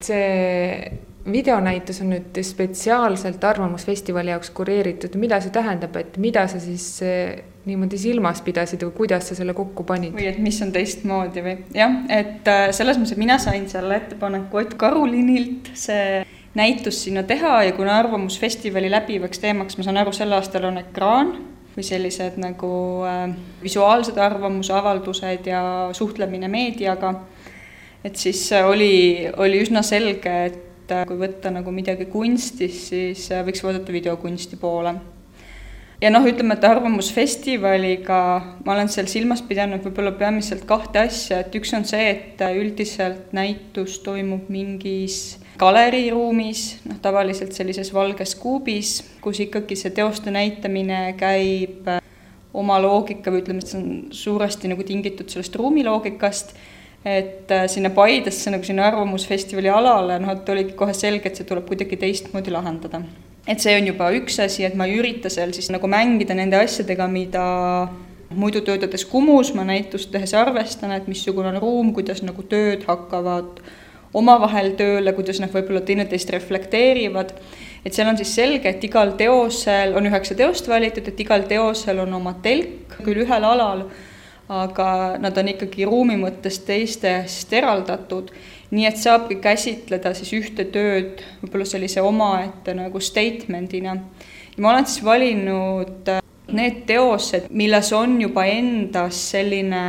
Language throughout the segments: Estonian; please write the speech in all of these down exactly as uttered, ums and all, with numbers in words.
See videonäitus on nüüd spetsiaalselt Arvamusfestivali jaoks kureeritud. Mida see tähendab, et mida sa siis niimoodi silmas pidasid või kuidas sa selle kokku panid? Või et mis on teistmoodi või? Jah, et selles mõttes, et mina sain selle ettepaneku Ott Karulinilt see näitus sinna teha ja kuna Arvamusfestivali läbivaks teemaks, ma saan aru, sel aastal on ekraan või sellised nagu visuaalsed arvamusavaldused ja suhtlemine meediaga, et siis oli, oli üsna selge, et kui võtta nagu midagi kunstis, siis võiks vaadata videokunsti poole. Ja noh, ütleme, et Arvamusfestivaliga ma olen seal silmas pidanud võib-olla peamiselt kahte asja, et üks on see, et üldiselt näitus toimub mingis galeriiruumis, noh, tavaliselt sellises valges kuubis, kus ikkagi see teoste näitamine käib oma loogika või ütleme, et see on suuresti nagu tingitud sellest ruumiloogikast, et sinna Paidesse, nagu sinna Arvamusfestivali alale, noh, et oligi kohe selge, et see tuleb kuidagi teistmoodi lahendada. Et see on juba üks asi, et ma ei ürita seal siis nagu mängida nende asjadega, mida muidu töötades Kumus ma näitust tehes arvestan, et missugune on ruum, kuidas nagu tööd hakkavad omavahel tööle, kuidas nad võib-olla teineteist reflekteerivad. Et seal on siis selge, et igal teosel on üheksa teost valitud, et igal teosel on oma telk, küll ühel alal, aga nad on ikkagi ruumi mõttes teistest eraldatud, nii et saabki käsitleda siis ühte tööd võib-olla sellise omaette nagu statementina. Ja ma olen siis valinud need teosed, milles on juba endas selline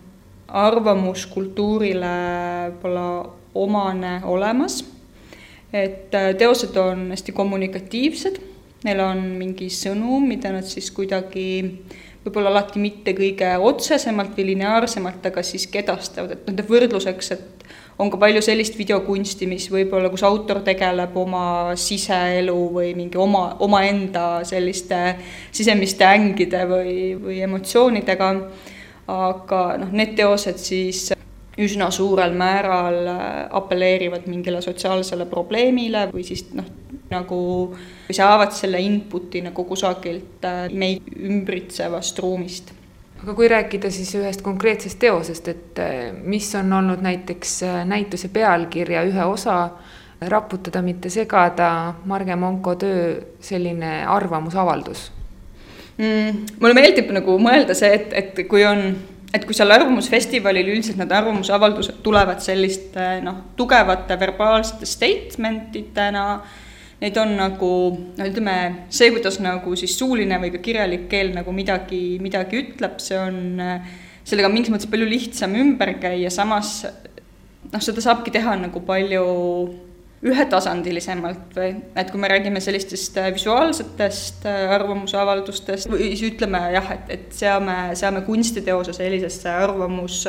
arvamuskultuurile võib-olla omane olemas, et teosed on hästi kommunikatiivsed, neil on mingi sõnum, mida nad siis kuidagi võib-olla alati mitte kõige otsesemalt või lineaarsemalt, aga siis edastavad, et nende võrdluseks, et on ka palju sellist videokunsti, mis võib-olla, kus autor tegeleb oma siseelu või mingi oma, oma enda selliste sisemiste ängide või, või emotsioonidega, aga noh, need teosed siis üsna suurel määral apelleerivad mingile sotsiaalsele probleemile või siis noh, nagu või saavad selle inputina kogu kusagilt meid ümbritsevast ruumist. Aga kui rääkida siis ühest konkreetsest teosest, et mis on olnud näiteks näituse pealkirja ühe osa raputada, mitte segada, Marge Monko töö selline arvamusavaldus? Mm, mulle meeldib nagu mõelda see, et, et kui on et kui seal Arvamusfestivalil üldiselt need arvamusavaldused tulevad selliste noh, tugevate verbaalsete statementitena, neid on nagu, no ütleme, see, kuidas nagu siis suuline või ka kirjalik keel nagu midagi, midagi ütleb, see on sellega mingis mõttes palju lihtsam ümber käia, samas noh, seda saabki teha nagu palju ühetasandilisemalt või, et kui me räägime sellistest visuaalsetest arvamusavaldustest või siis ütleme jah, et, et seame, seame kunstiteose sellisesse arvamus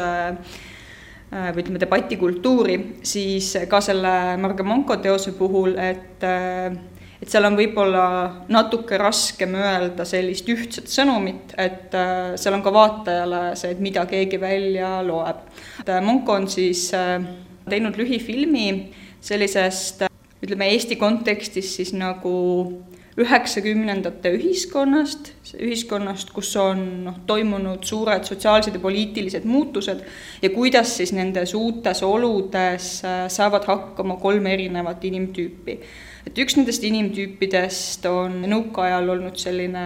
või ütleme debatikultuuri, siis ka selle Marge Monko teose puhul, et, et seal on võib-olla natuke raskem öelda sellist ühtset sõnumit, et seal on ka vaatajale see, et mida keegi välja loeb. Monko on siis teinud lühifilmi sellisest, ütleme Eesti kontekstis siis nagu üheksakümnendate ühiskonnast, ühiskonnast, kus on noh, toimunud suured sotsiaalsed ja poliitilised muutused ja kuidas siis nendes uutes oludes saavad hakkama kolm erinevat inimtüüpi. Et üks nendest inimtüüpidest on nõukaajal olnud selline,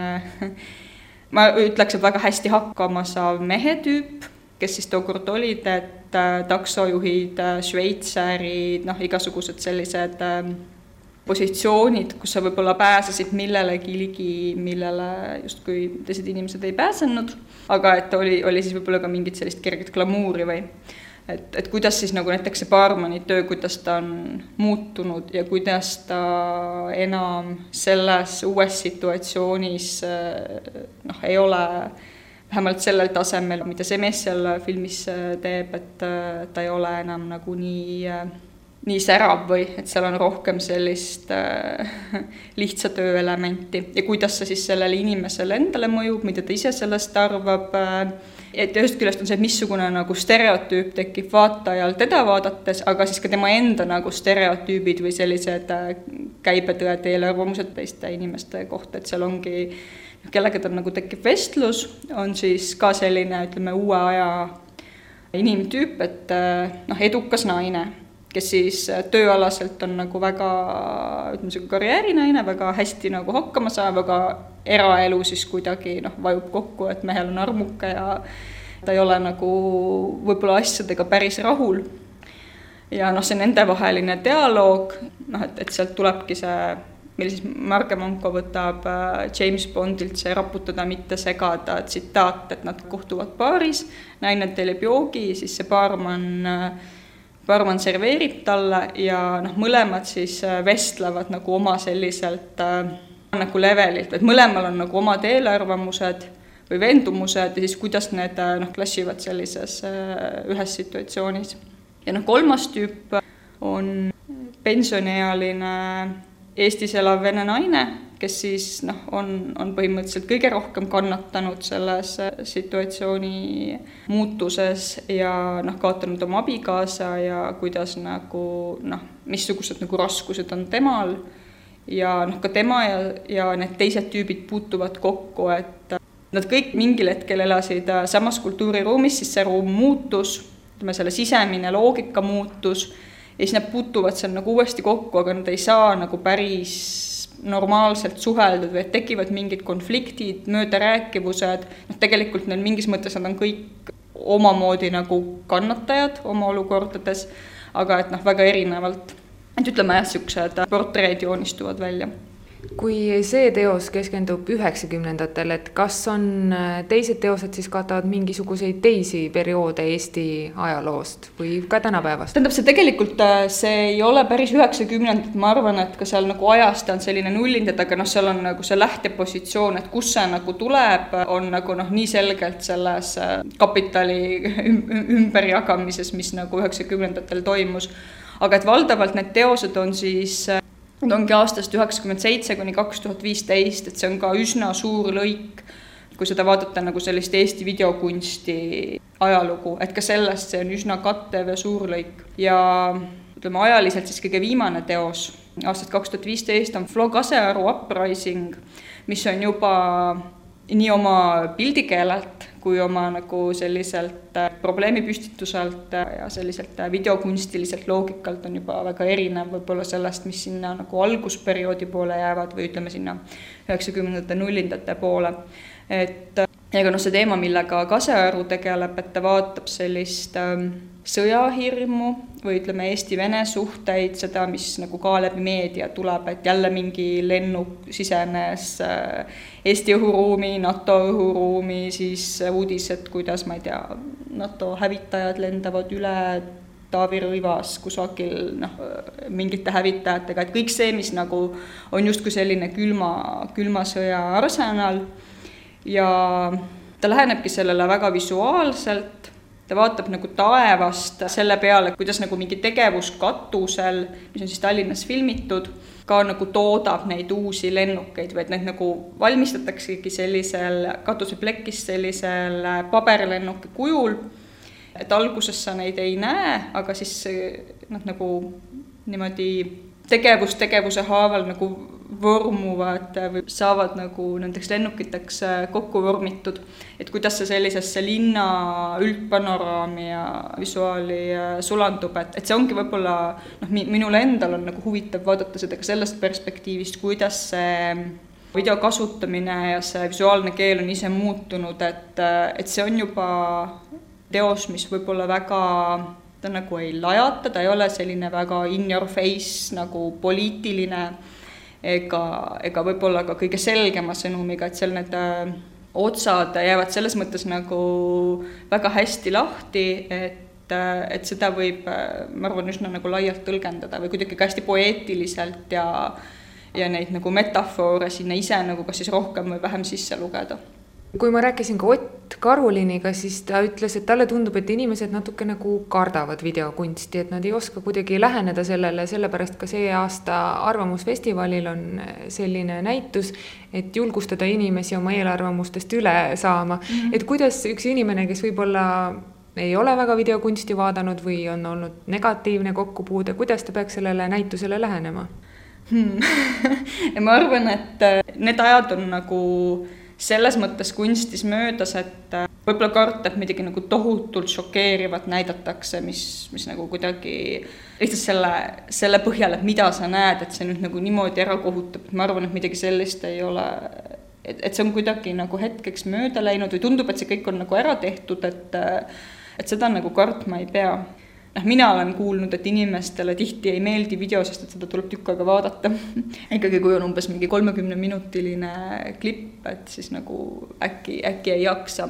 ma ütleks, et väga hästi hakkama saav mehetüüp, kes siis tookord olid, et taksojuhid, šveitsarid, noh, igasugused sellised positsioonid, kus sa võib-olla pääsesid millelegi ligi, millele justkui teised inimesed ei pääsenud, aga et oli, oli siis võib-olla ka mingit sellist kerget glamuuri või et, et kuidas siis nagu näiteks see baarmani töö, kuidas ta on muutunud ja kuidas ta enam selles uues situatsioonis noh, ei ole vähemalt sellel tasemel, mida see mees seal filmis teeb, et ta ei ole enam nagu nii, nii särav või et seal on rohkem sellist lihtsa tööelementi ja kuidas see siis sellele inimesele endale mõjub, mida ta ise sellest arvab. Et ühest küljest on see, et missugune nagu stereotüüp tekib vaatajal teda vaadates, aga siis ka tema enda nagu stereotüübid või sellised käibetõed eelarvamused teiste inimeste kohta, et seal ongi kellega tal nagu tekib vestlus, on siis ka selline, ütleme, uue aja inimtüüp, et noh, edukas naine, kes siis tööalaselt on nagu väga, ütleme see karjäärinaine, väga hästi nagu hakkama saab, aga eraelu siis kuidagi noh, vajub kokku, et mehel on armuke ja ta ei ole nagu võib-olla asjadega päris rahul. Ja noh, see nendevaheline dialoog, noh, et, et sealt tulebki see, mille siis Marge Monko võtab James Bondilt see raputada, mitte segada tsitaat, et nad kohtuvad baaris, naine tellib joogi, siis see baarman, baarman serveerib talle ja noh, mõlemad siis vestlevad nagu oma selliselt nagu levelilt, et mõlemal on nagu omad eelarvamused või veendumused ja siis kuidas need noh, klassivad sellises ühes situatsioonis. Ja noh, kolmas tüüp on pensioniealine Eestis elav vene naine, kes siis noh, on, on põhimõtteliselt kõige rohkem kannatanud selles situatsiooni muutuses ja noh, kaotanud oma abikaasa ja kuidas nagu noh, missugused nagu raskused on temal ja noh, ka tema ja, ja need teised tüübid puutuvad kokku, et nad kõik mingil hetkel elasid samas kultuuriruumis, siis see ruum muutus, ütleme selle sisemine loogika muutus ja siis nad puutuvad seal nagu uuesti kokku, aga nad ei saa nagu päris normaalselt suheldud või et tekivad mingid konfliktid, möödarääkivused, noh tegelikult neil mingis mõttes nad on kõik omamoodi nagu kannatajad oma olukordades, aga et noh, väga erinevalt. Et ütleme jah, siuksed portreed joonistuvad välja. Kui see teos keskendub üheksakümnendatel, et kas on teised teosed siis katavad mingisuguseid teisi perioode Eesti ajaloost või ka tänapäevast? Tähendab, see tegelikult see ei ole päris üheksakümnendad, ma arvan, et ka seal nagu ajast on selline nullindad, aga noh, seal on nagu see lähtepositsioon, et kus see nagu tuleb, on nagu noh, nii selgelt selles kapitali ümberjagamises, mis nagu üheksakümnendatel toimus. Aga et valdavalt need teosed on siis Need ongi aastast üheksakümmend seitse kuni kaks tuhat viisteist, et see on ka üsna suur lõik, kui seda vaadata nagu sellist Eesti videokunsti ajalugu, et ka sellest see on üsna kattev ja suur lõik. Ja ütleme ajaliselt siis kõige viimane teos aastast kaks tuhat viisteist on Flo Kasearu Uprising, mis on juba nii oma pildikeelelt kui oma nagu selliselt probleemipüstituselt ja selliselt videokunstiliselt loogikalt on juba väga erinev võib-olla sellest, mis sinna nagu algusperioodi poole jäävad või ütleme sinna üheksakümnendate nullindate poole. Et ega no see teema, millega Kasearu tegeleb, et ta vaatab sellist sõjahirmu või ütleme Eesti-Vene suhteid, seda, mis nagu ka läbi meedia tuleb, et jälle mingi lennuk sisenes Eesti õhuruumi, NATO õhuruumi, siis uudised, kuidas, ma ei tea, NATO hävitajad lendavad üle Taavi Rõivas kusagil noh, mingite hävitajatega, et kõik see, mis nagu on justkui selline külma, külma sõja arsenal ja ta lähenebki sellele väga visuaalselt. Ta vaatab nagu taevast selle peale, kuidas nagu mingi tegevus katusel, mis on siis Tallinnas filmitud, ka nagu toodab neid uusi lennukeid või et neid nagu valmistataksegi sellisel katuseplekis sellisel paberlennuki kujul, et alguses sa neid ei näe, aga siis nad nagu niimoodi tegevus tegevuse haaval nagu vormuvad või saavad nagu nendeks lennukiteks kokku vormitud, et kuidas see sellisesse linna üldpanoraami ja visuaali sulandub, et, et see ongi võib-olla, noh, minul endal on nagu huvitav vaadata seda ka sellest perspektiivist, kuidas see video kasutamine ja see visuaalne keel on ise muutunud, et, et see on juba teos, mis võib-olla väga ta nagu ei lajata, ta ei ole selline väga in your face nagu poliitiline ega, ega võib-olla ka kõige selgema sõnumiga, et seal need otsad jäävad selles mõttes nagu väga hästi lahti, et, et seda võib, ma arvan, üsna nagu laialt tõlgendada või kuidagi ka hästi poeetiliselt ja, ja neid nagu metafoore sinna ise nagu kas siis rohkem või vähem sisse lugeda. Kui ma rääkisin ka Ott Karuliniga, siis ta ütles, et talle tundub, et inimesed natuke nagu kardavad videokunsti, et nad ei oska kuidagi läheneda sellele, sellepärast ka see aasta Arvamusfestivalil on selline näitus, et julgustada inimesi oma eelarvamustest üle saama. Mm-hmm. Et kuidas üks inimene, kes võib-olla ei ole väga videokunsti vaadanud või on olnud negatiivne kokkupuude, kuidas ta peaks sellele näitusele lähenema? Hmm. Ma arvan, et need ajad on nagu selles mõttes kunstis möödas, et võib-olla karta, et midagi nagu tohutult šokeerivat näidatakse, mis, mis nagu kuidagi lihtsalt selle, selle põhjal, et mida sa näed, et see nüüd nagu niimoodi ära kohutab. Ma arvan, et midagi sellist ei ole, et, et see on kuidagi nagu hetkeks mööda läinud või tundub, et see kõik on nagu ära tehtud, et, et seda nagu kartma ei pea. Noh, mina olen kuulnud, et inimestele tihti ei meeldi video, sest et seda tuleb tükk aega vaadata. Ikkagi kui on umbes mingi kolmekümne minutiline klipp, et siis nagu äkki, äkki ei jaksa.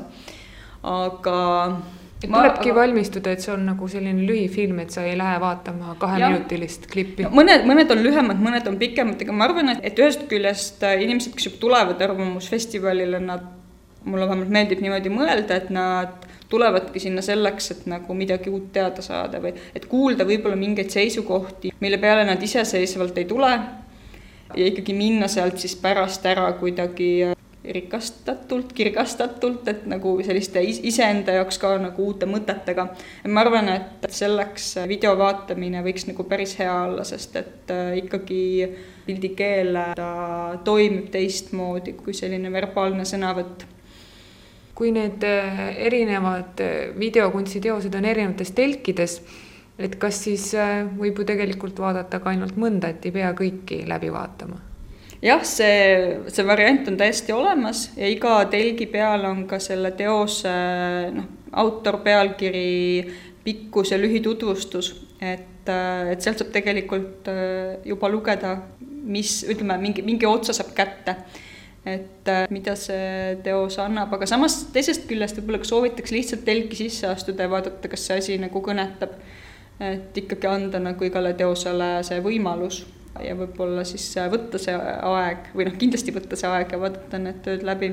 Aga et tulebki ma... valmistuda, et see on nagu selline lühifilm, et sa ei lähe vaatama kaheminutilist klippi. No, mõned, mõned on lühemad, mõned on pikemad, aga ma arvan, et, et ühest küljest inimesed, kes juba tulevad arvamusfestivalile, nad, mulle vähemalt meeldib niimoodi mõelda, et nad tulevadki sinna selleks, et nagu midagi uut teada saada või et kuulda võib-olla mingeid seisukohti, mille peale nad iseseisvalt ei tule ja ikkagi minna sealt siis pärast ära kuidagi rikastatult, kirgastatult, et nagu selliste iseenda jaoks ka nagu uute mõtetega. Ma arvan, et selleks video vaatamine võiks nagu päris hea olla, sest et ikkagi pildikeel ta toimib teistmoodi kui selline verbaalne sõnavõtt. Kui need erinevad videokunstiteosed on erinevates telkides, et kas siis võib ju tegelikult vaadata ka ainult mõnda, et ei pea kõiki läbi vaatama? Jah, see, see variant on täiesti olemas ja iga telgi peal on ka selle teose noh, autor, pealkiri, pikkus ja lühitutvustus, et, et sealt saab tegelikult juba lugeda, mis, ütleme, mingi, mingi otsa saab kätte, et mida see teos annab, aga samas teisest küljest võib-olla soovitaks lihtsalt telki sisse astuda ja vaadata, kas see asi nagu kõnetab, et ikkagi anda nagu igale teosele see võimalus ja võib-olla siis võtta see aeg või noh, kindlasti võtta see aeg ja vaadata need tööd läbi.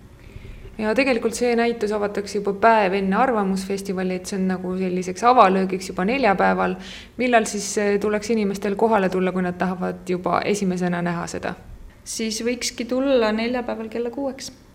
Ja tegelikult see näitus avatakse juba päev enne arvamusfestivali, et see on nagu selliseks avalöögiks juba neljapäeval. Millal siis tuleks inimestel kohale tulla, kui nad tahavad juba esimesena näha seda? Siis võikski tulla neljapäeval kella kuueks.